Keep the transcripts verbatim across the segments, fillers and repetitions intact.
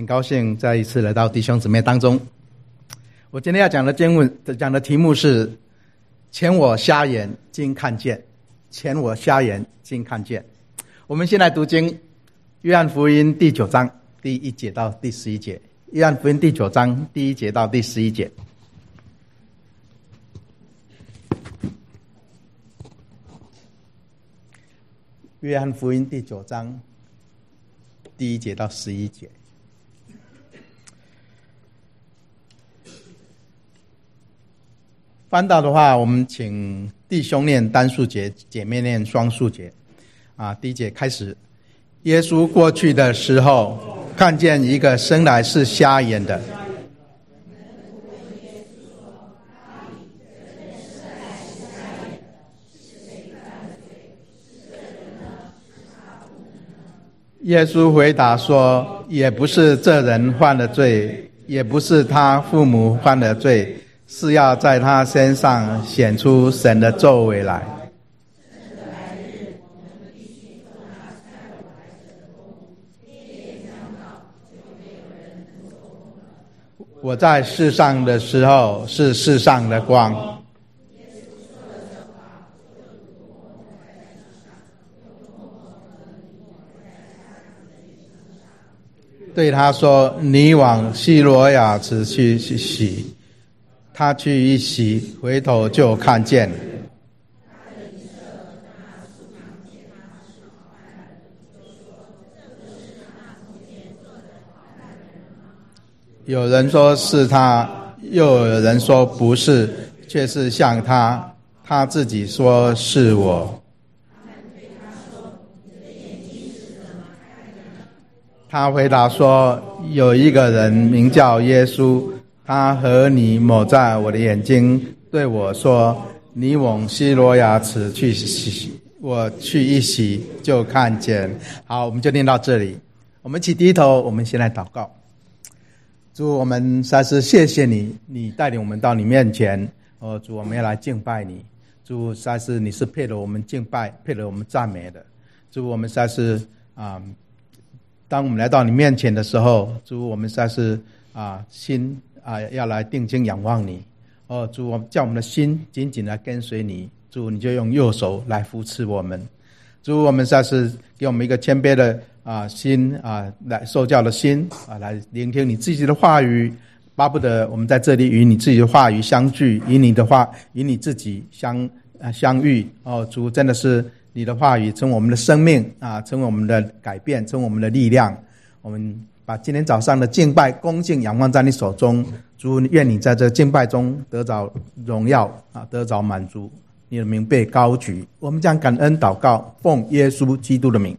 很高兴再一次来到弟兄姊妹当中。我今天要讲的经文讲的题目是前我瞎眼今看见，前我瞎眼今看见。我们先来读经，约翰福音第九章第一节到第十一节。约翰福音第九章第一节到第十一节。约翰福音第九章第一节到十一节。翻到的话，我们请弟兄念单数节，姐妹念双数节。啊，第一节开始。耶稣过去的时候，看见一个生来是瞎眼的。耶稣回答说，也不是这人犯了罪，也不是他父母犯了罪，是要在他身上显出神的作为来。我在世上的时候是世上的光。对他说，你往西罗亚池去洗。他去一洗，回头就看见。有人说是他，又有人说不是，却是像他。他自己说是我。他回答说，有一个人名叫耶稣，他和你抹在我的眼睛，对我说，你往西罗亚池去洗。我去一洗就看见。好，我们就念到这里。我们一起低头，我们先来祷告。主，我们实在是谢谢你，你带领我们到你面前。哦，主，我们要来敬拜你。主，实在是你是配得我们敬拜，配得我们赞美的。主，我们实在是啊、呃，当我们来到你面前的时候，主，我们实在是啊、呃、心啊、呃、要来定睛仰望你。哦，主，我们叫我们的心紧紧的跟随你。主，你就用右手来扶持我们。主，我们实在是给我们一个谦卑的啊心啊，来受教的心啊，来聆听你自己的话语。巴不得我们在这里与你自己的话语相聚，与你的话，与你自己相啊相遇。哦，主，真的是你的话语成为我们的生命啊，成为我们的改变，成为我们的力量。我们把今天早上的敬拜恭敬仰望在你手中。主，愿你在这敬拜中得着荣耀啊，得着满足，你的名被高举。我们将感恩祷告，奉耶稣基督的名。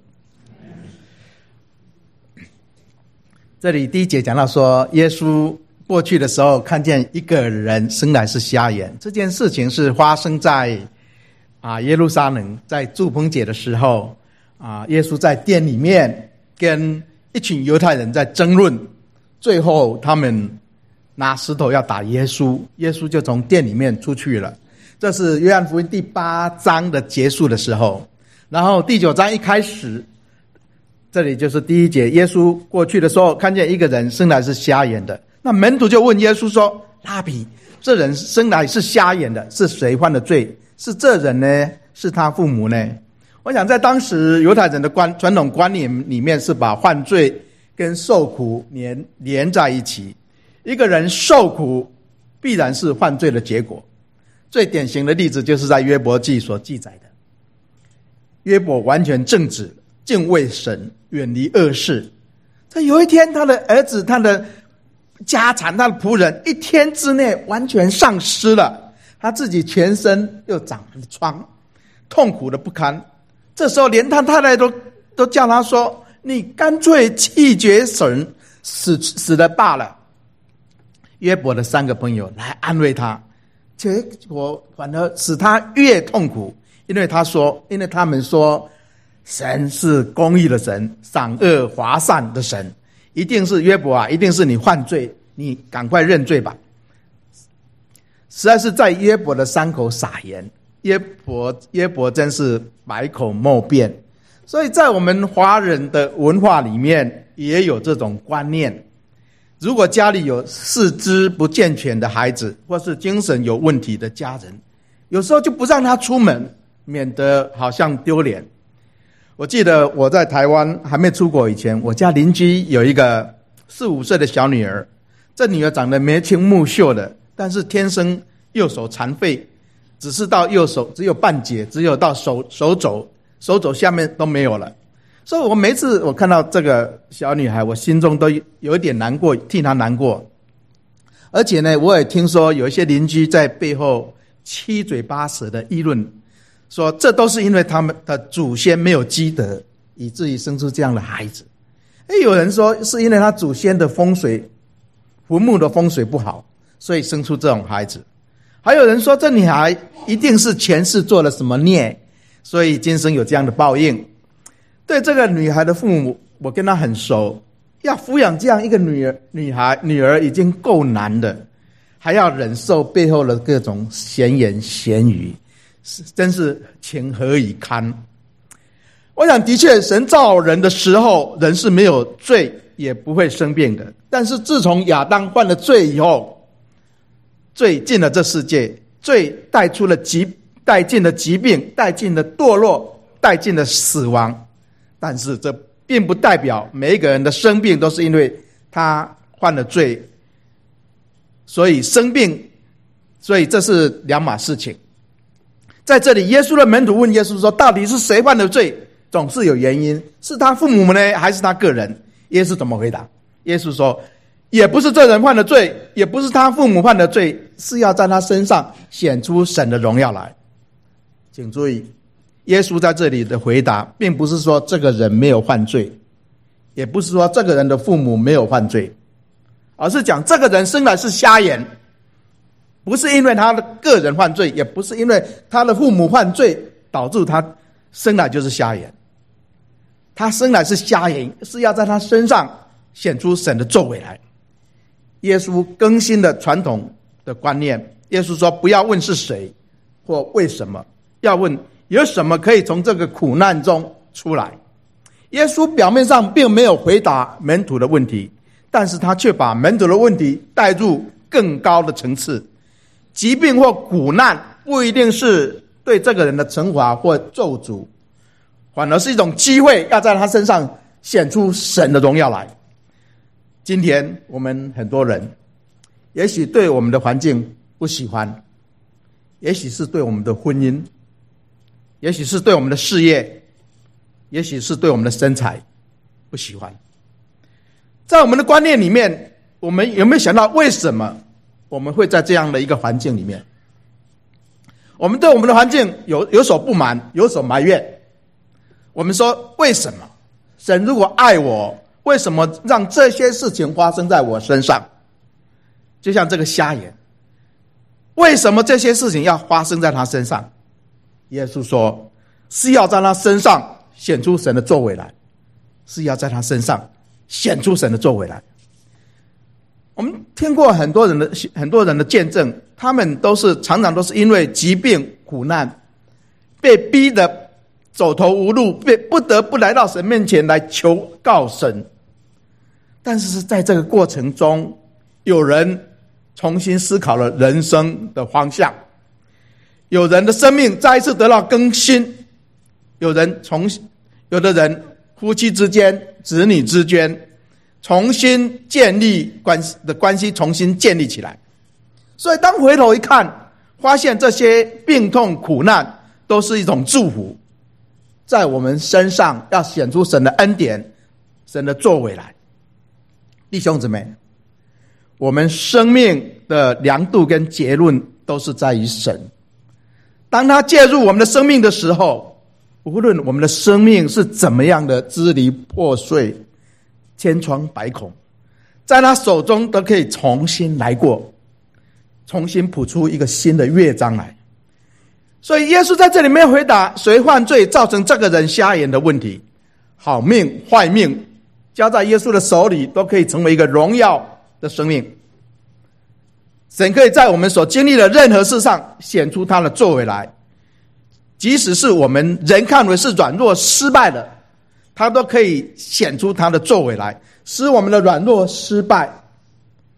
这里第一节讲到说，耶稣过去的时候看见一个人生来是瞎眼。这件事情是发生在啊耶路撒冷，在住棚节的时候啊，耶稣在殿里面跟一群犹太人在争论，最后他们拿石头要打耶稣，耶稣就从殿里面出去了。这是约翰福音第八章的结束的时候。然后第九章一开始，这里就是第一节，耶稣过去的时候看见一个人生来是瞎眼的。那门徒就问耶稣说，拉比，这人生来是瞎眼的，是谁犯的罪？是这人呢？是他父母呢？我想在当时犹太人的观传统观念里面，是把犯罪跟受苦连连在一起。一个人受苦必然是犯罪的结果。最典型的例子就是在约伯记所记载的，约伯完全正直，敬畏神，远离恶事。在有一天，他的儿子，他的家产，他的仆人，一天之内完全丧失了，他自己全身又长了疮，痛苦的不堪。这时候连他太太都都叫他说，你干脆弃绝神，死死了罢了。约伯的三个朋友来安慰他，结果反而使他越痛苦。因为他说，因为他们说神是公义的神，赏恶罚善的神，一定是约伯啊，一定是你犯罪，你赶快认罪吧。实在是在约伯的伤口撒盐，约伯约伯真是百口莫辩。所以在我们华人的文化里面也有这种观念如果家里有四肢不健全的孩子，或是精神有问题的家人，有时候就不让他出门，免得好像丢脸。我记得我在台湾还没出国以前，我家邻居有一个四五岁的小女儿，这女儿长得眉清目秀的，但是天生右手残废，只是到右手只有半截，只有到手手肘，手肘下面都没有了。所以我每次我看到这个小女孩，我心中都有一点难过，替她难过。而且呢，我也听说有一些邻居在背后七嘴八舌的议论，说这都是因为他们的祖先没有积德，以至于生出这样的孩子。诶，有人说是因为他祖先的风水坟墓的风水不好，所以生出这种孩子。还有人说这女孩一定是前世做了什么孽，所以今生有这样的报应。对这个女孩的父母，我跟她很熟，要抚养这样一个女儿女孩女儿已经够难的，还要忍受背后的各种闲言闲语，真是情何以堪。我想的确神造人的时候，人是没有罪也不会生病的，但是自从亚当犯了罪以后，罪进了这世界，罪带出了疾带进了疾病，带进了堕落，带进了死亡。但是这并不代表每一个人的生病都是因为他犯了罪，所以生病，所以这是两码事情。在这里，耶稣的门徒问耶稣说，到底是谁犯的罪？总是有原因，是他父母呢，还是他个人？耶稣怎么回答？耶稣说，也不是这人犯的罪，也不是他父母犯的罪，是要在他身上显出神的荣耀来。请注意，耶稣在这里的回答并不是说这个人没有犯罪，也不是说这个人的父母没有犯罪，而是讲这个人生来是瞎眼，不是因为他的个人犯罪，也不是因为他的父母犯罪导致他生来就是瞎眼。他生来是瞎眼，是要在他身上显出神的作为来。耶稣更新了传统的观念，耶稣说不要问是谁或为什么，要问有什么可以从这个苦难中出来。耶稣表面上并没有回答门徒的问题，但是他却把门徒的问题带入更高的层次。疾病或苦难不一定是对这个人的惩罚或咒诅，反而是一种机会，要在他身上显出神的荣耀来。今天我们很多人也许对我们的环境不喜欢，也许是对我们的婚姻，也许是对我们的事业，也许是对我们的身材不喜欢。在我们的观念里面，我们有没有想到为什么我们会在这样的一个环境里面？我们对我们的环境有有所不满，有所埋怨。我们说，为什么神如果爱我，为什么让这些事情发生在我身上？就像这个瞎眼，为什么这些事情要发生在他身上？耶稣说，是要在他身上显出神的作为来，是要在他身上显出神的作为来。我们听过很多人的很多人的见证，他们都是常常都是因为疾病苦难，被逼得走投无路，被不得不来到神面前来求告神。但是是在这个过程中，有人重新思考了人生的方向，有人的生命再一次得到更新，有人重有的人夫妻之间、子女之间重新建立关系的关系重新建立起来。所以当回头一看，发现这些病痛苦难都是一种祝福，在我们身上要显出神的恩典、神的作为来。弟兄姊妹，我们生命的量度跟结论都是在于神。当他介入我们的生命的时候，无论我们的生命是怎么样的支离破碎、千疮百孔，在他手中都可以重新来过，重新谱出一个新的乐章来。所以耶稣在这里没有回答谁犯罪造成这个人瞎眼的问题，好命坏命交在耶稣的手里，都可以成为一个荣耀的生命。神可以在我们所经历的任何事上显出他的作为来，即使是我们人看为是软弱失败的，他都可以显出他的作为来，使我们的软弱失败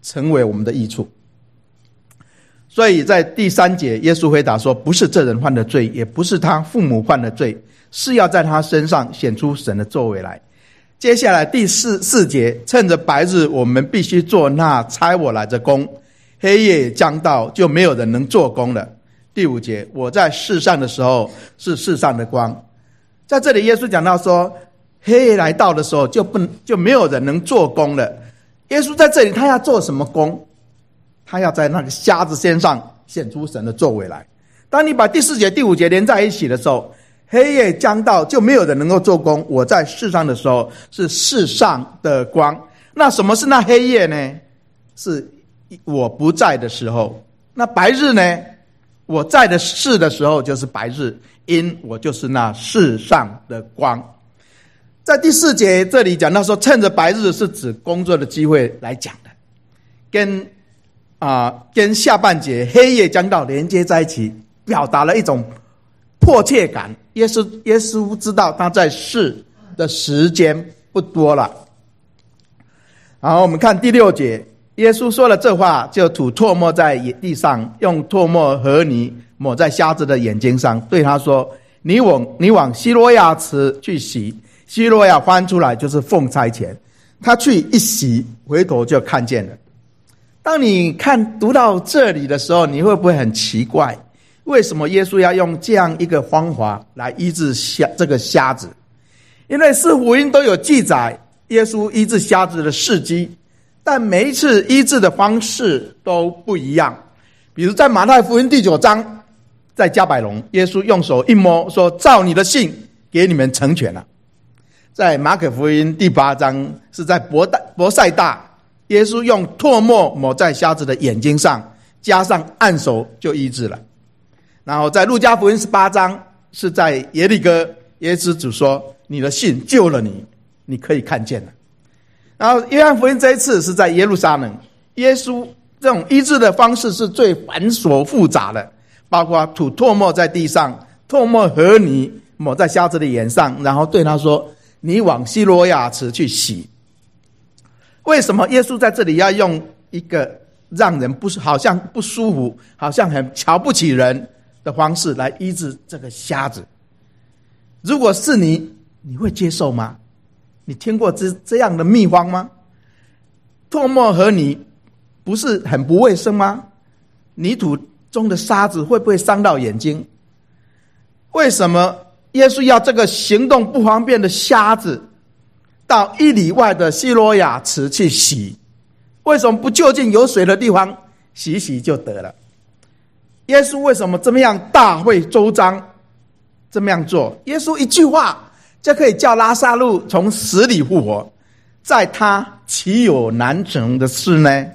成为我们的益处。所以在第三节，耶稣回答说，不是这人犯的罪，也不是他父母犯的罪，是要在他身上显出神的作为来。接下来第四四节，趁着白日，我们必须做那差我来的工，黑夜将到，就没有人能做工了。第五节，我在世上的时候是世上的光。在这里耶稣讲到说，黑夜来到的时候，就不就没有人能做工了。耶稣在这里他要做什么工？他要在那个瞎子身上显出神的作为来。当你把第四节第五节连在一起的时候，黑夜将到，就没有人能够做工。我在世上的时候是世上的光。那什么是那黑夜呢？是我不在的时候。那白日呢？我在的世的时候就是白日，因我就是那世上的光。在第四节这里讲到说，趁着白日是指工作的机会来讲的，跟啊、呃、跟下半节黑夜将到连接在一起，表达了一种迫切感。耶稣耶稣知道他在世的时间不多了。然后我们看第六节，耶稣说了这话，就吐唾沫在地上，用唾沫和泥抹在瞎子的眼睛上，对他说，你往你往西罗亚池去洗。西罗亚翻出来就是奉差遣，他去一洗，回头就看见了。当你看读到这里的时候，你会不会很奇怪，为什么耶稣要用这样一个方法来医治瞎这个瞎子？因为四福音都有记载耶稣医治瞎子的事迹，但每一次医治的方式都不一样。比如在马太福音第九章，在加百农，耶稣用手一摸，说，照你的信给你们成全了。在马可福音第八章，是在伯大伯赛大，耶稣用唾沫抹在瞎子的眼睛上，加上按手就医治了。然后在路加福音十八章，是在耶利哥，耶稣主说，你的信救了你，你可以看见了。然后约翰福音这一次是在耶路撒冷，耶稣这种医治的方式是最繁琐复杂的，包括吐唾沫在地上，唾沫和泥抹在瞎子的眼上，然后对他说，你往西罗亚池去洗。为什么耶稣在这里要用一个让人不好像不舒服，好像很瞧不起人的方式来医治这个瞎子？如果是你，你会接受吗？你听过这这样的秘方吗？唾沫和泥不是很不卫生吗？泥土中的沙子会不会伤到眼睛？为什么耶稣要这个行动不方便的瞎子到一里外的西罗亚池去洗？为什么不就近有水的地方洗洗就得了？耶稣为什么这么样大费周章这么样做？耶稣一句话就可以叫拉撒路从死里复活，在他岂有难成的事呢？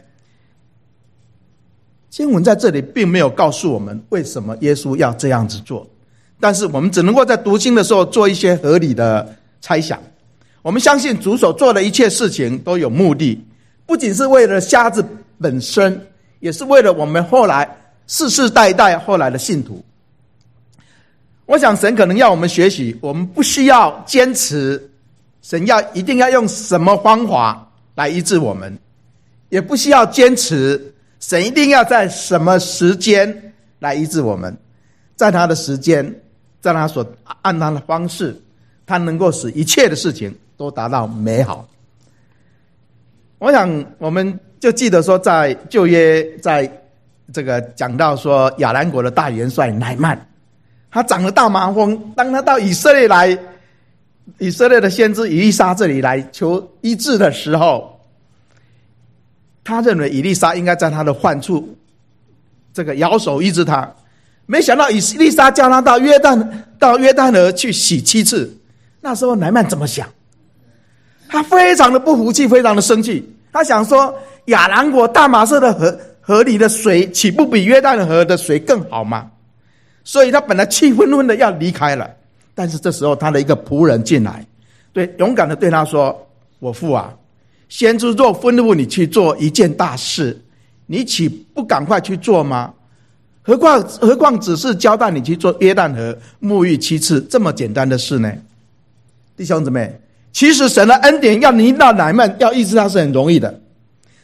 经文在这里并没有告诉我们为什么耶稣要这样子做，但是我们只能够在读经的时候做一些合理的猜想。我们相信主所做的一切事情都有目的，不仅是为了瞎子本身，也是为了我们后来世世代代后来的信徒。我想神可能要我们学习，我们不需要坚持神要一定要用什么方法来医治我们，也不需要坚持神一定要在什么时间来医治我们。在他的时间，在他所按他的方式，他能够使一切的事情都达到美好。我想我们就记得说，在旧约，在这个讲到说亚兰国的大元帅乃曼，他长了大麻风，当他到以色列来，以色列的先知以利沙这里来求医治的时候，他认为以利沙应该在他的患处这个摇手医治他，没想到以利沙叫他到约旦到约旦河去洗七次。那时候乃曼怎么想？他非常的不服气，非常的生气。他想说，亚兰国大马色的河河里的水岂不比约旦河的水更好吗？所以他本来气愤愤的要离开了，但是这时候他的一个仆人进来，对勇敢的对他说，我父啊，先知若吩咐你去做一件大事，你岂不赶快去做吗？何况何况只是交代你去做约旦河沐浴七次这么简单的事呢？弟兄姊妹，其实神的恩典要临到乃曼，要医治他是很容易的，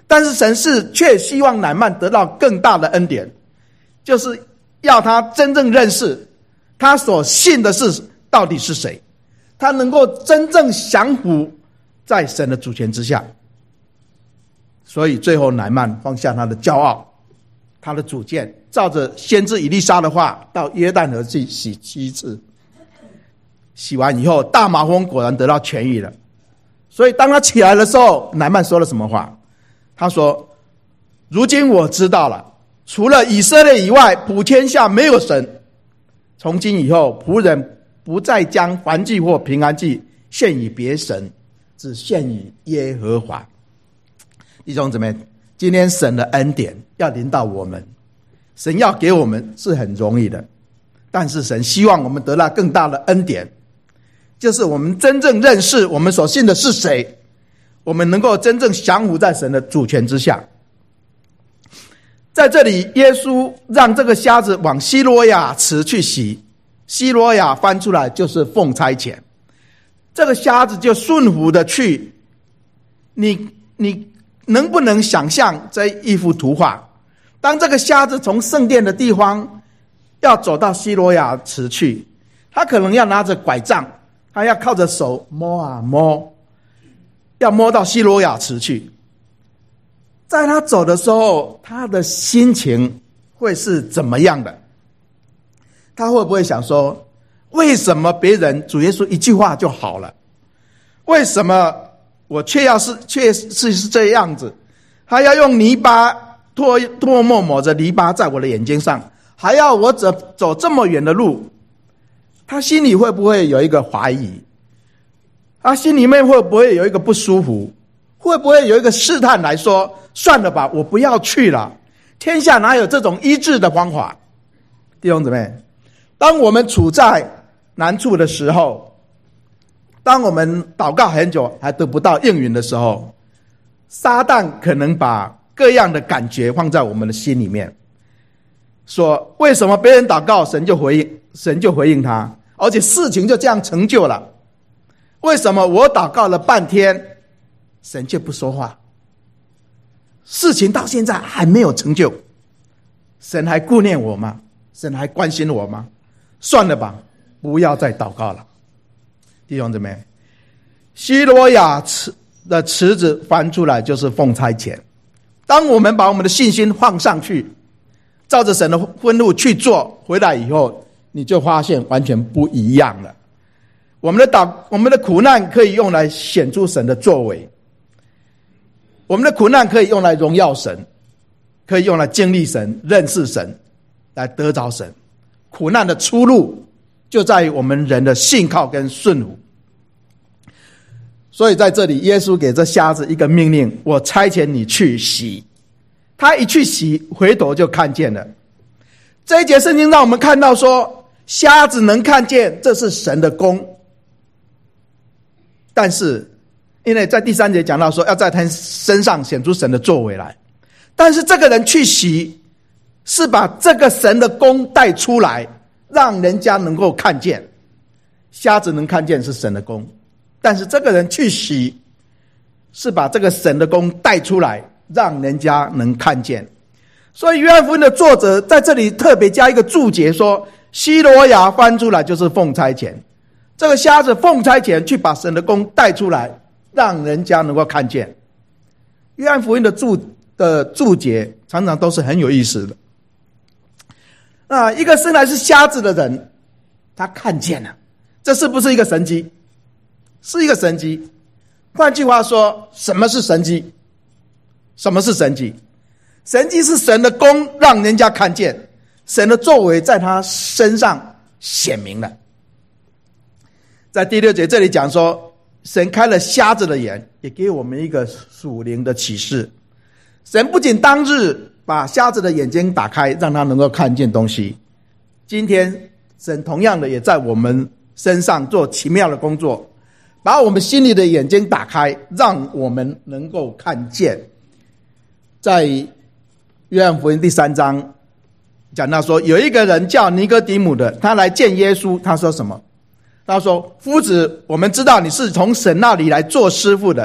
但是神是却希望乃縵得到更大的恩典，就是要他真正认识他所信的是到底是谁，他能够真正降服在神的主权之下。所以最后乃縵放下他的骄傲，他的主见，照着先知以利沙的话，到约旦河去洗七次，洗完以后大麻风果然得到痊愈了。所以当他起来的时候，乃縵说了什么话？他说，如今我知道了，除了以色列以外，普天下没有神。从今以后，仆人不再将燔祭或平安祭献与别神，只献与耶和华。弟兄姊妹，今天神的恩典要临到我们，神要给我们是很容易的，但是神希望我们得到更大的恩典，就是我们真正认识我们所信的是谁，我们能够真正降服在神的主权之下。在这里，耶稣让这个瞎子往西罗亚池去洗，西罗亚翻出来就是奉差遣，这个瞎子就顺服的去。你你能不能想象这一幅图画？当这个瞎子从圣殿的地方要走到西罗亚池去，他可能要拿着拐杖，他要靠着手摸啊摸，要摸到西罗亚池去。在他走的时候，他的心情会是怎么样的？他会不会想说，为什么别人主耶稣一句话就好了，为什么我却要是却是是这样子？他要用泥巴唾唾沫抹着泥巴在我的眼睛上，还要我走走这么远的路，他心里会不会有一个怀疑？他心里面会不会有一个不舒服？会不会有一个试探来说，算了吧，我不要去了，天下哪有这种医治的方法？弟兄姊妹，当我们处在难处的时候，当我们祷告很久还得不到应允的时候，撒旦可能把各样的感觉放在我们的心里面，说为什么别人祷告神就回应，神就回应他，而且事情就这样成就了，为什么我祷告了半天神却不说话，事情到现在还没有成就，神还顾念我吗？神还关心我吗？算了吧，不要再祷告了。弟兄姊妹，西罗亚池的池子翻出来就是奉差遣。当我们把我们的信心放上去，照着神的吩咐去做，回来以后你就发现完全不一样了。我们的祷我们的苦难可以用来显出神的作为，我们的苦难可以用来荣耀神，可以用来经历神，认识神，来得着神。苦难的出路就在于我们人的信靠跟顺服。所以在这里，耶稣给这瞎子一个命令，我差遣你去洗。他一去洗，回头就看见了。这一节圣经让我们看到说，瞎子能看见，这是神的功。但是因为在第三节讲到说，要在他身上显出神的作为来，但是这个人去洗，是把这个神的功带出来，让人家能够看见。瞎子能看见是神的功，但是这个人去洗，是把这个神的功带出来，让人家能看见。所以约翰福音的作者在这里特别加一个注解说，西罗亚翻出来就是奉差遣，这个瞎子奉差遣去把神的功带出来，让人家能够看见。约翰福音的注的注解常常都是很有意思的。那一个生来是瞎子的人，他看见了，这是不是一个神迹？是一个神迹。换句话说，什么是神迹？什么是神迹？神迹是神的功让人家看见，神的作为在他身上显明了。在第六节这里讲说，神开了瞎子的眼，也给我们一个属灵的启示。神不仅当日把瞎子的眼睛打开，让他能够看见东西，今天神同样的也在我们身上做奇妙的工作，把我们心里的眼睛打开，让我们能够看见。在约翰福音第三章讲到说，有一个人叫尼哥底母的，他来见耶稣，他说什么？他说，夫子，我们知道你是从神那里来做师傅的，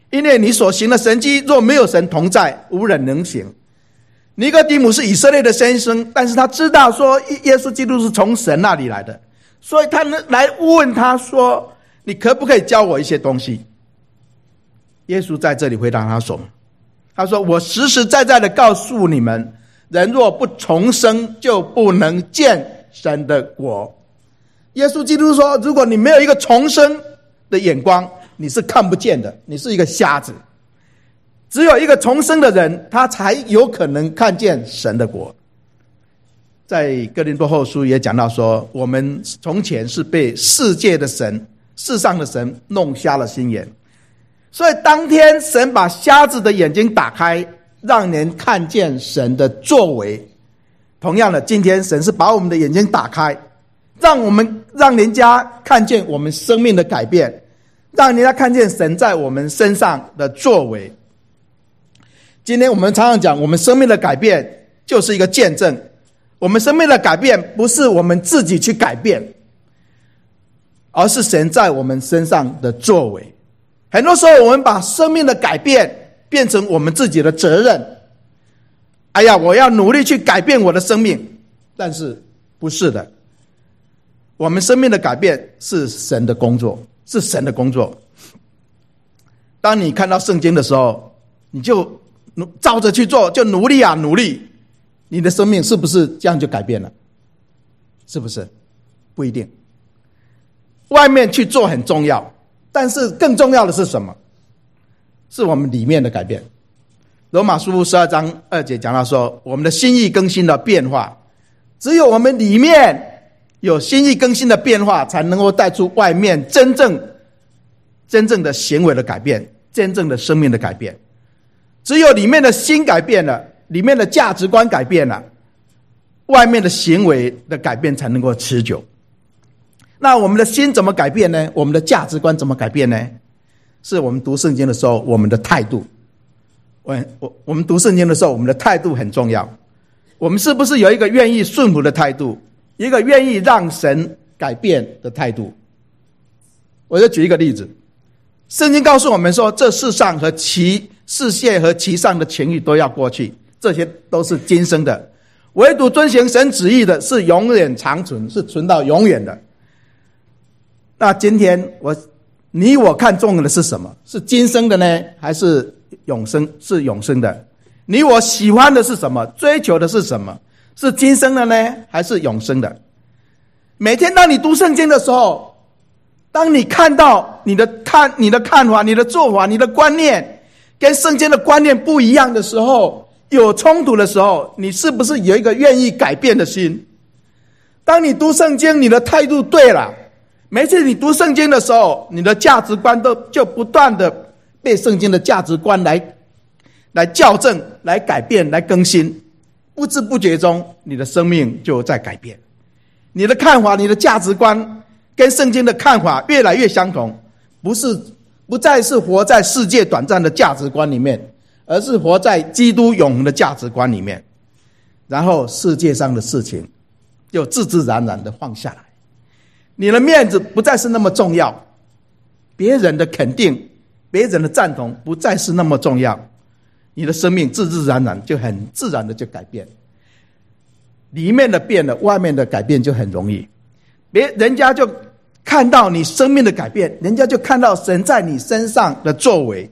因为你所行的神迹，若没有神同在，无人能行。尼哥底母是以色列的先生，但是他知道说耶稣基督是从神那里来的，所以他来问他说，你可不可以教我一些东西？耶稣在这里回答他说，他说，我实实在在的告诉你们，人若不重生，就不能见神的国。耶稣基督说，如果你没有一个重生的眼光，你是看不见的，你是一个瞎子。只有一个重生的人，他才有可能看见神的国。在哥林多后书也讲到说，我们从前是被世界的神、世上的神弄瞎了心眼，所以当天神把瞎子的眼睛打开，让人看见神的作为。同样的，今天神是把我们的眼睛打开，让我们让人家看见我们生命的改变，让人家看见神在我们身上的作为。今天我们常常讲，我们生命的改变就是一个见证。我们生命的改变不是我们自己去改变，而是神在我们身上的作为。很多时候我们把生命的改变变成我们自己的责任。哎呀，我要努力去改变我的生命，但是不是的。我们生命的改变是神的工作，是神的工作。当你看到圣经的时候，你就照着去做，就努力啊努力，你的生命是不是这样就改变了？是不是？不一定。外面去做很重要，但是更重要的是什么？是我们里面的改变。罗马书十二章二节讲到说，我们的心意更新的变化，只有我们里面有心意更新的变化，才能够带出外面真正真正的行为的改变，真正的生命的改变。只有里面的心改变了，里面的价值观改变了，外面的行为的改变才能够持久。那我们的心怎么改变呢？我们的价值观怎么改变呢？是我们读圣经的时候，我们的态度。我我我们读圣经的时候，我们的态度很重要。我们是不是有一个愿意顺服的态度，一个愿意让神改变的态度？我就举一个例子，圣经告诉我们说，这世上和其世界和其上的情欲都要过去，这些都是今生的，唯独遵行神旨意的是永远长存，是存到永远的。那今天我你我看重的是什么？是今生的呢，还是永生？是永生的。你我喜欢的是什么？追求的是什么？是今生的呢，还是永生的？每天当你读圣经的时候，当你看到你的看你的看法、你的做法、你的观念跟圣经的观念不一样的时候，有冲突的时候，你是不是有一个愿意改变的心？当你读圣经，你的态度对了，每次你读圣经的时候，你的价值观都就不断的被圣经的价值观来来校正、来改变、来更新，不知不觉中你的生命就在改变。你的看法、你的价值观跟圣经的看法越来越相同，不是不再是活在世界短暂的价值观里面，而是活在基督永恒的价值观里面。然后世界上的事情就自自然然的放下来，你的面子不再是那么重要，别人的肯定、别人的赞同不再是那么重要，你的生命自自然然就很自然的就改变。里面的变了，外面的改变就很容易，别人家就看到你生命的改变，人家就看到神在你身上的作为。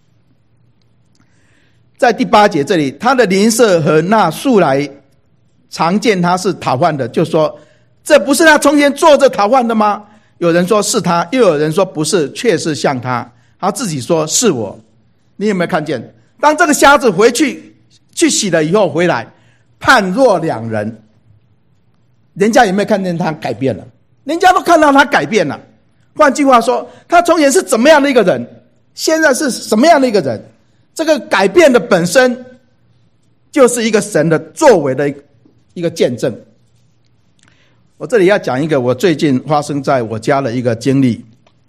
在第八节这里，他的邻舍和那素来常见他是讨饭的，就说，这不是他从前坐着讨饭的吗？有人说是他，又有人说不是，却是像他。他自己说是我。你有没有看见，当这个瞎子回去去洗了以后回来，判若两人，人家有没有看见他改变了？人家都看到他改变了。换句话说，他从前是怎么样的一个人，现在是什么样的一个人？这个改变的本身就是一个神的作为的一个见证。我这里要讲一个我最近发生在我家的一个经历。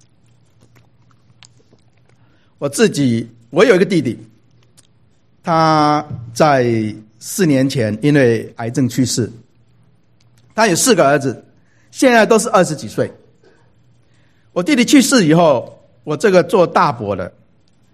我自己，我有一个弟弟，他在四年前因为癌症去世。他有四个儿子，现在都是二十几岁。我弟弟去世以后，我这个做大伯的，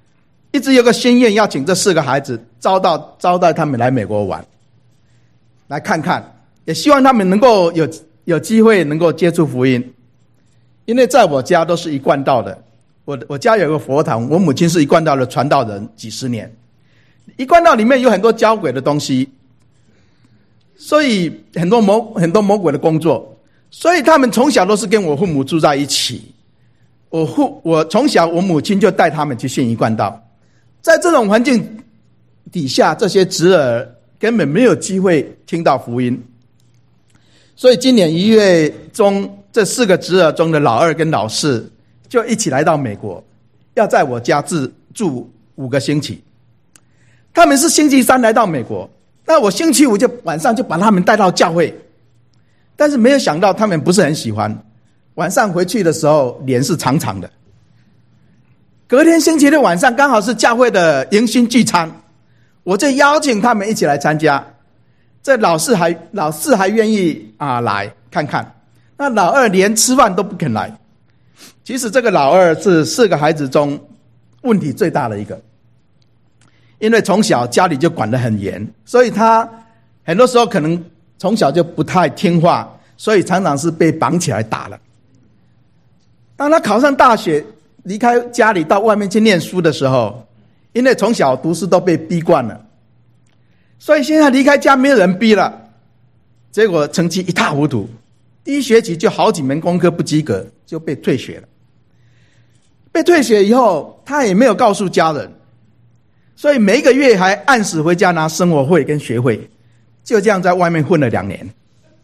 一直有个心愿，要请这四个孩子招到招待他们来美国玩，来看看，也希望他们能够有有机会能够接触福音。因为在我家都是一贯道的，我我家有个佛堂，我母亲是一贯道的传道人几十年，一贯道里面有很多交鬼的东西，所以很多魔很多魔鬼的工作，所以他们从小都是跟我父母住在一起。我父我从小我母亲就带他们去信一贯道，在这种环境底下，这些侄儿根本没有机会听到福音。所以今年一月中，这四个侄儿中的老二跟老四就一起来到美国，要在我家自住五个星期。他们是星期三来到美国，那我星期五就晚上就把他们带到教会，但是没有想到他们不是很喜欢。晚上回去的时候脸是长长的。隔天星期六晚上刚好是教会的迎新聚餐，我就邀请他们一起来参加。这老四还老四还愿意啊来看看，那老二连吃饭都不肯来。其实这个老二是四个孩子中问题最大的一个，因为从小家里就管得很严，所以他很多时候可能从小就不太听话，所以常常是被绑起来打了。当他考上大学，离开家里到外面去念书的时候，因为从小读书都被逼惯了，所以现在离开家没有人逼了，结果成绩一塌糊涂，第一学期就好几门功课不及格，就被退学了。被退学以后，他也没有告诉家人，所以每一个月还按时回家拿生活费跟学费，就这样在外面混了两年。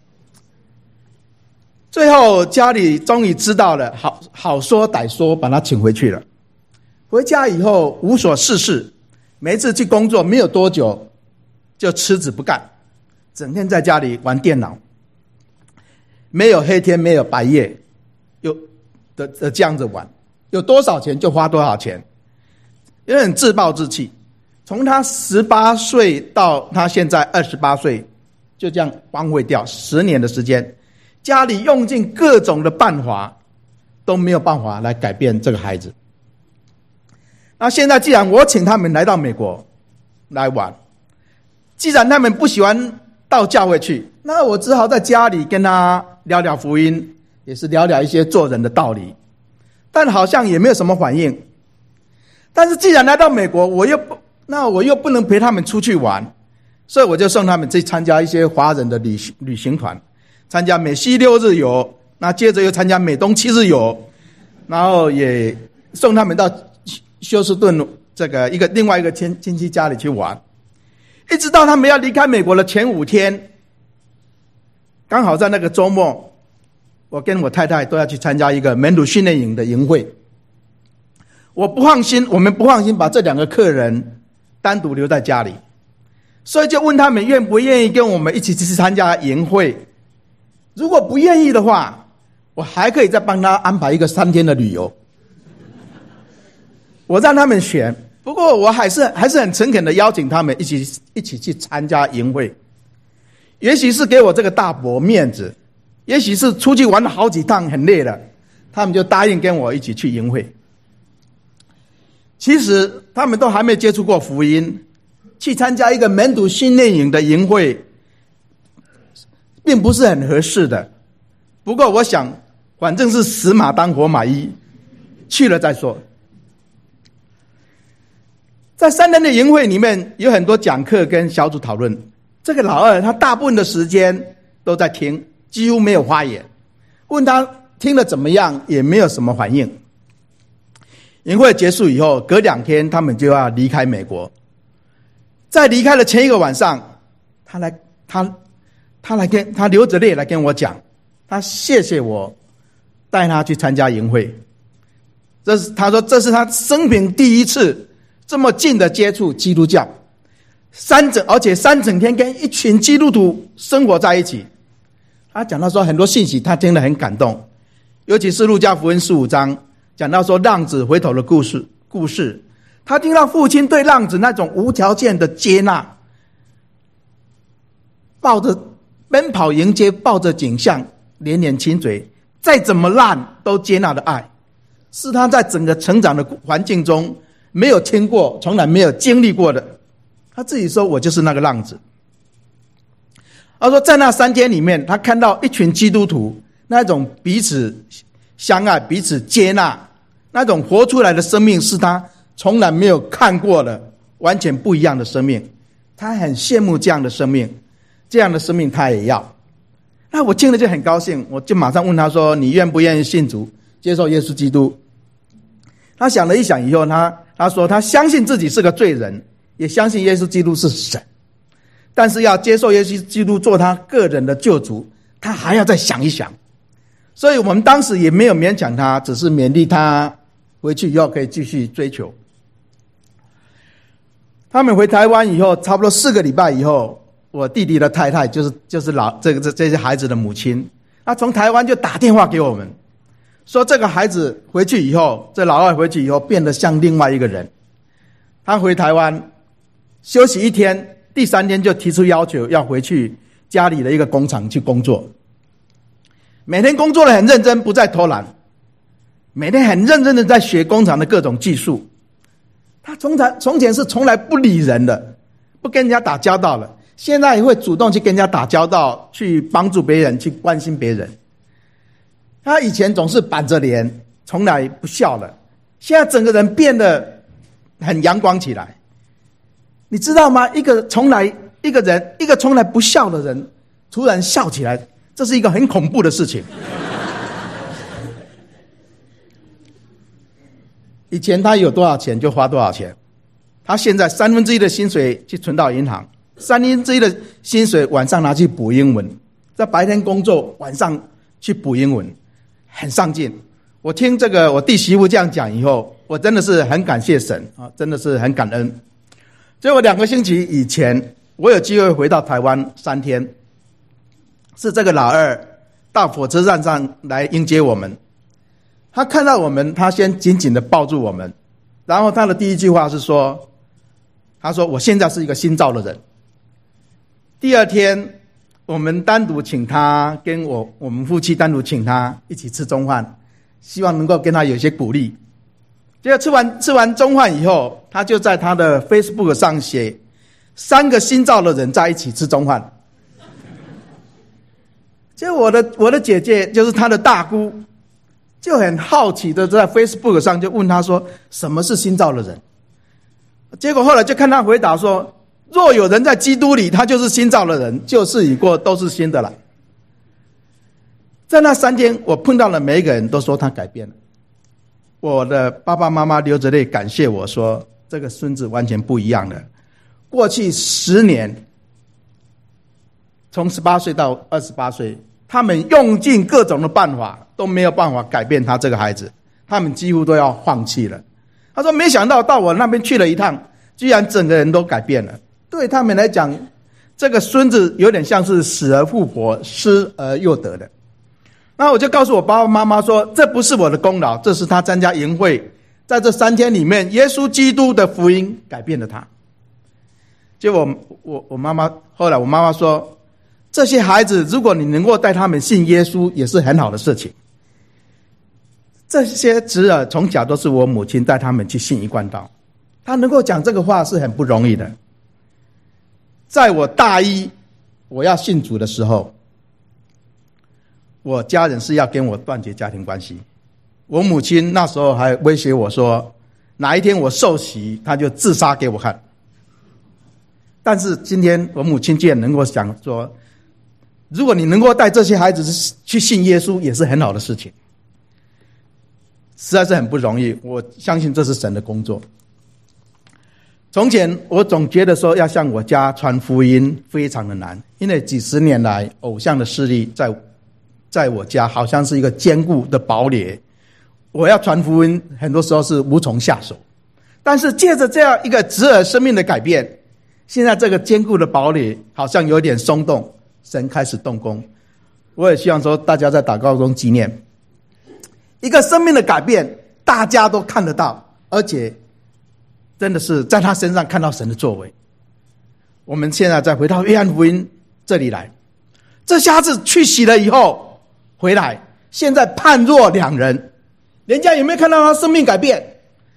最后家里终于知道了，好好说歹说把他请回去了。回家以后无所事事，每一次去工作没有多久就辞职不干，整天在家里玩电脑，没有黑天没有白夜，有的的这样子玩，有多少钱就花多少钱，有点自暴自弃。从他十八岁到他现在二十八岁，就这样荒废掉十年的时间。家里用尽各种的办法，都没有办法来改变这个孩子。那现在既然我请他们来到美国来玩，既然他们不喜欢到教会去，那我只好在家里跟他聊聊福音，也是聊聊一些做人的道理，但好像也没有什么反应。但是既然来到美国，我又不那我又不能陪他们出去玩，所以我就送他们去参加一些华人的旅行旅行团，参加美西六日游，那接着又参加美东七日游，然后也送他们到休斯顿这个一个另外一个亲亲戚家里去玩，一直到他们要离开美国的前五天，刚好在那个周末，我跟我太太都要去参加一个门徒训练营的营会。我不放心，我们不放心把这两个客人单独留在家里，所以就问他们愿不愿意跟我们一起去参加营会。如果不愿意的话，我还可以再帮他安排一个三天的旅游。我让他们选，不过我还是还是很诚恳的邀请他们一起一起去参加营会。也许是给我这个大伯面子，也许是出去玩了好几趟很累了，他们就答应跟我一起去营会。其实他们都还没接触过福音，去参加一个门徒训练营的营会并不是很合适的。不过我想反正是死马当活马医，去了再说。在三天的营会里面有很多讲课跟小组讨论，这个老二他大部分的时间都在听，几乎没有发言，问他听了怎么样也没有什么反应。营会结束以后，隔两天他们就要离开美国。在离开的前一个晚上，他来他他来跟他流着泪来跟我讲，他谢谢我带他去参加营会。这是他说这是他生平第一次这么近的接触基督教，三整而且三整天跟一群基督徒生活在一起。他讲到说很多信息他听得很感动，尤其是路加福音十五章讲到说浪子回头的故事故事，他听到父亲对浪子那种无条件的接纳，抱着奔跑迎接，抱着景象连连亲嘴，再怎么烂都接纳的爱，是他在整个成长的环境中没有听过，从来没有经历过的。他自己说，我就是那个浪子。他说在那三天里面，他看到一群基督徒那种彼此相爱、彼此接纳，那种活出来的生命是他从来没有看过的，完全不一样的生命。他很羡慕这样的生命，这样的生命他也要。那我听了就很高兴，我就马上问他说，你愿不愿意信主，接受耶稣基督？他想了一想以后，他他说他相信自己是个罪人，也相信耶稣基督是神，但是要接受耶稣基督做他个人的救主，他还要再想一想。所以我们当时也没有勉强他，只是勉励他回去以后可以继续追求。他们回台湾以后，差不多四个礼拜以后，我弟弟的太太就是就是老这个这这些孩子的母亲，他从台湾就打电话给我们，说这个孩子回去以后，这老二回去以后变得像另外一个人。他回台湾休息一天，第三天就提出要求要回去家里的一个工厂去工作，每天工作得很认真，不再偷懒，每天很认真的在学工厂的各种技术。他从前从前是从来不理人的，不跟人家打交道了，现在也会主动去跟人家打交道，去帮助别人，去关心别人。他以前总是板着脸，从来不笑了，现在整个人变得很阳光起来。你知道吗？一个从来一个人一个从来不笑的人突然笑起来，这是一个很恐怖的事情。以前他有多少钱就花多少钱，他现在三分之一的薪水去存到银行，三分之一的薪水晚上拿去补英文，在白天工作，晚上去补英文，很上进。我听这个我弟媳妇这样讲以后，我真的是很感谢神啊，真的是很感恩。结果两个星期以前，我有机会回到台湾三天，是这个老二到火车站上来迎接我们。他看到我们，他先紧紧的抱住我们，然后他的第一句话是说，他说我现在是一个新造的人。第二天我们单独请他跟我我们夫妻单独请他一起吃中饭，希望能够跟他有些鼓励。结果吃完吃完中饭以后，他就在他的 Facebook 上写三个新造的人在一起吃中饭。结果我的我的姐姐就是他的大姑，就很好奇的在 Facebook 上就问他说，什么是新造的人？结果后来就看他回答说，若有人在基督里，他就是新造的人，旧事已过，都是新的了。在那三天，我碰到了每一个人都说他改变了。我的爸爸妈妈流着泪感谢我说，这个孙子完全不一样了。过去十年，从十八岁到二十八岁，他们用尽各种的办法，都没有办法改变他这个孩子，他们几乎都要放弃了。他说没想到到我那边去了一趟，居然整个人都改变了。对他们来讲，这个孙子有点像是死而复活，失而又得的。那我就告诉我爸爸妈妈说，这不是我的功劳，这是他参加营会，在这三天里面，耶稣基督的福音改变了他。结果我我我妈妈后来我妈妈说，这些孩子如果你能够带他们信耶稣，也是很好的事情。这些侄儿从小都是我母亲带他们去信一贯道，他能够讲这个话是很不容易的。在我大一我要信主的时候，我家人是要跟我断绝家庭关系。我母亲那时候还威胁我说，哪一天我受洗，他就自杀给我看。但是今天我母亲竟然能够想说，如果你能够带这些孩子去信耶稣，也是很好的事情。实在是很不容易，我相信这是神的工作。从前我总觉得说要向我家传福音非常的难，因为几十年来偶像的势力在在我家好像是一个坚固的堡垒，我要传福音很多时候是无从下手。但是借着这样一个侄儿生命的改变，现在这个坚固的堡垒好像有点松动，神开始动工。我也希望说大家在祷告中纪念一个生命的改变，大家都看得到，而且真的是在他身上看到神的作为。我们现在再回到约翰福音这里来，这瞎子去洗了以后回来，现在判若两人。人家有没有看到他生命改变？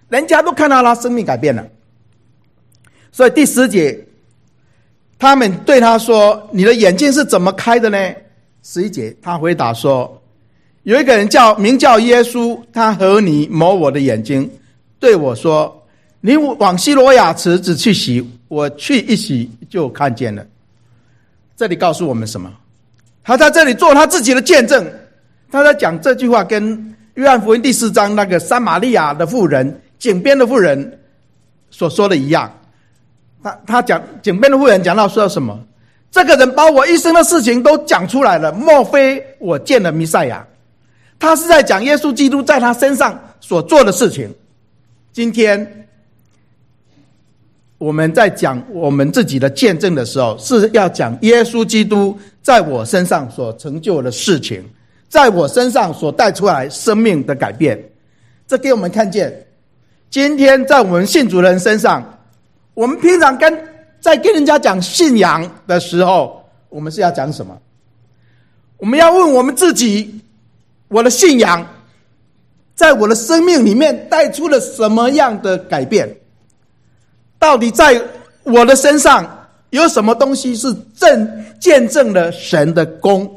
人家都看到他生命改变了。所以第十节，他们对他说：“你的眼睛是怎么开的呢？”十一节，他回答说：“有一个人叫名叫耶稣，他和你抹我的眼睛，对我说：你往西罗亚池子去洗。我去一洗就看见了。”这里告诉我们什么？他在这里做他自己的见证。他在讲这句话跟约翰福音第四章那个撒玛利亚的妇人、井边的妇人所说的一样。他他讲井边的妇人讲到说什么？这个人把我一生的事情都讲出来了，莫非我见了弥赛亚？他是在讲耶稣基督在他身上所做的事情。今天我们在讲我们自己的见证的时候，是要讲耶稣基督在我身上所成就的事情，在我身上所带出来生命的改变。这给我们看见，今天在我们信主的人身上，我们平常跟在跟人家讲信仰的时候，我们是要讲什么？我们要问我们自己，我的信仰在我的生命里面带出了什么样的改变？到底在我的身上有什么东西是正见证了神的功？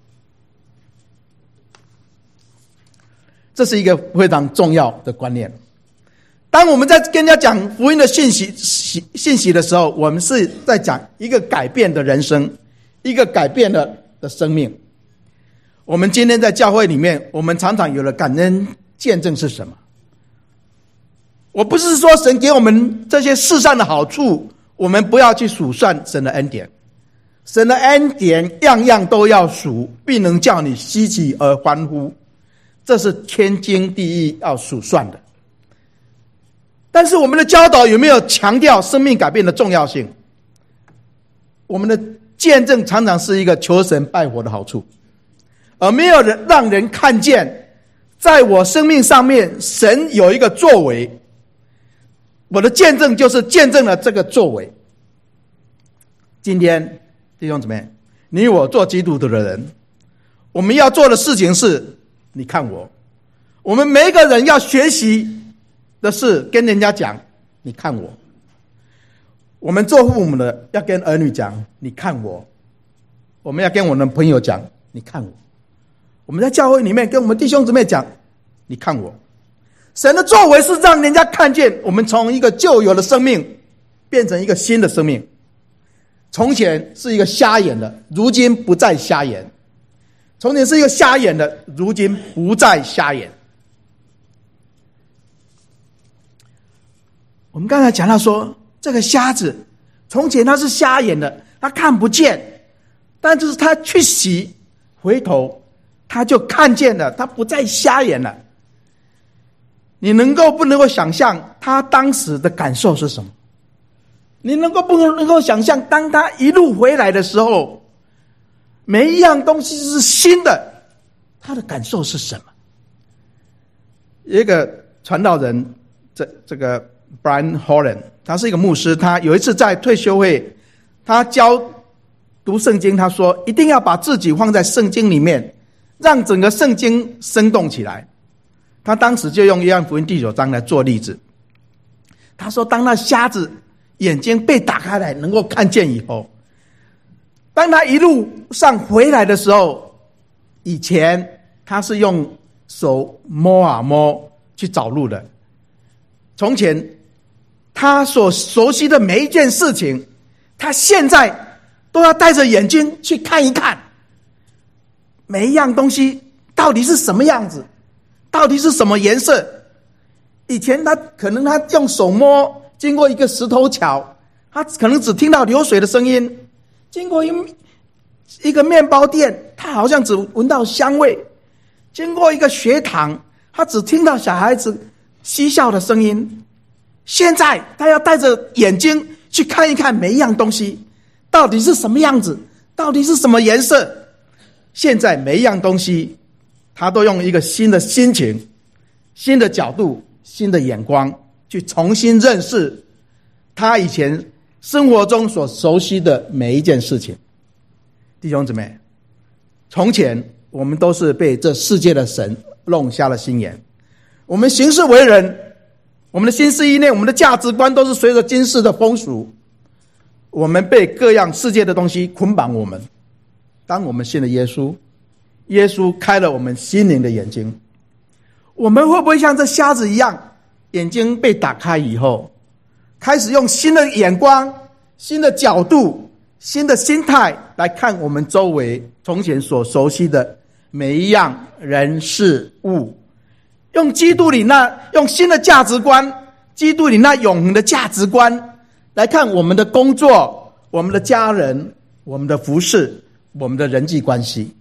这是一个非常重要的观念。当我们在跟人家讲福音的信息信息的时候，我们是在讲一个改变的人生，一个改变的的生命。我们今天在教会里面，我们常常有了感恩见证是什么？我不是说神给我们这些世上的好处，我们不要去数算神的恩典。神的恩典样样都要数，必能叫你稀奇而欢呼，这是天经地义要数算的。但是我们的教导有没有强调生命改变的重要性？我们的见证常常是一个求神拜佛的好处，而没有人让人看见在我生命上面神有一个作为。我的见证就是见证了这个作为。今天弟兄姊妹，你我做基督徒的人，我们要做的事情是，你看我，我们每一个人要学习的是跟人家讲，你看我。我们做父母的要跟儿女讲，你看我。我们要跟我们的朋友讲，你看我。我们在教会里面跟我们弟兄姊妹讲，你看我。神的作为是让人家看见我们从一个旧有的生命变成一个新的生命。从前是一个瞎眼的，如今不再瞎眼；从前是一个瞎眼的，如今不再瞎眼。我们刚才讲到说，这个瞎子从前他是瞎眼的，他看不见，但就是他去洗，回头他就看见了，他不再瞎眼了。你能够不能够想象他当时的感受是什么？你能够不能够想象当他一路回来的时候，每一样东西是新的，他的感受是什么？一个传道人，这这个 Brian Holland， 他是一个牧师，他有一次在退休会，他教读圣经，他说一定要把自己放在圣经里面，让整个圣经生动起来。他当时就用约翰福音第九章来做例子。他说当那瞎子眼睛被打开来能够看见以后，当他一路上回来的时候，以前他是用手摸啊摸去找路的。从前他所熟悉的每一件事情，他现在都要戴着眼睛去看一看，每一样东西到底是什么样子，到底是什么颜色。以前他可能他用手摸，经过一个石头桥，他可能只听到流水的声音，经过一一个面包店，他好像只闻到香味，经过一个学堂，他只听到小孩子嬉笑的声音。现在他要带着眼睛去看一看每一样东西到底是什么样子，到底是什么颜色。现在每一样东西他都用一个新的心情、新的角度、新的眼光去重新认识他以前生活中所熟悉的每一件事情。弟兄姊妹，从前我们都是被这世界的神弄瞎了心眼，我们行事为人我们的心思意念，我们的价值观都是随着今世的风俗，我们被各样世界的东西捆绑我们。当我们信了耶稣，耶稣开了我们心灵的眼睛，我们会不会像这瞎子一样，眼睛被打开以后，开始用新的眼光、新的角度、新的心态来看我们周围从前所熟悉的每一样人事物，用基督里那用新的价值观，基督里那永恒的价值观来看我们的工作、我们的家人、我们的服事、我们的人际关系。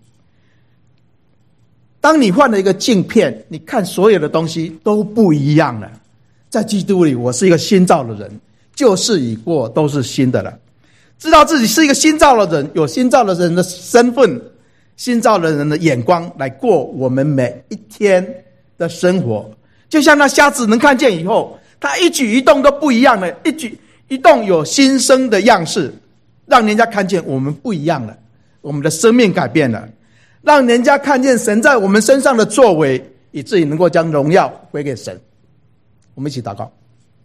当你换了一个镜片，你看所有的东西都不一样了。在基督里，我是一个新造的人，旧事已过，都是新的了。知道自己是一个新造的人，有新造的人的身份，新造的人的眼光来过我们每一天的生活。就像那瞎子能看见以后，他一举一动都不一样了，一举一动有新生的样式，让人家看见我们不一样了，我们的生命改变了，让人家看见神在我们身上的作为，以至于能够将荣耀归给神。我们一起祷告。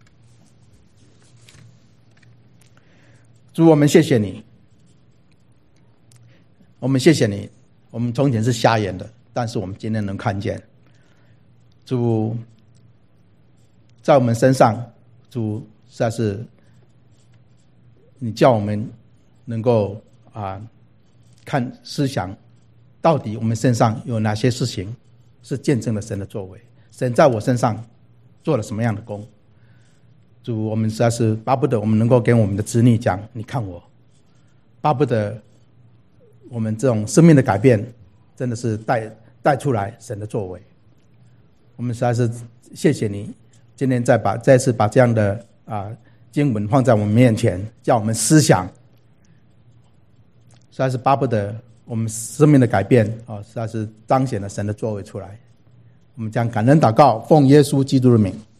主，我们谢谢你，我们谢谢你，我们从前是瞎眼的，但是我们今天能看见。主，在我们身上，主实在是你叫我们能够啊看思想，到底我们身上有哪些事情是见证了神的作为，神在我身上做了什么样的工。主，我们实在是巴不得我们能够跟我们的子女讲，你看我，巴不得我们这种生命的改变真的是带带出来神的作为。我们实在是谢谢你今天再把再次把这样的啊经文放在我们面前，叫我们思想，实在是巴不得我们生命的改变啊，实在是彰显了神的作为出来。我们将感恩祷告，奉耶稣基督的名。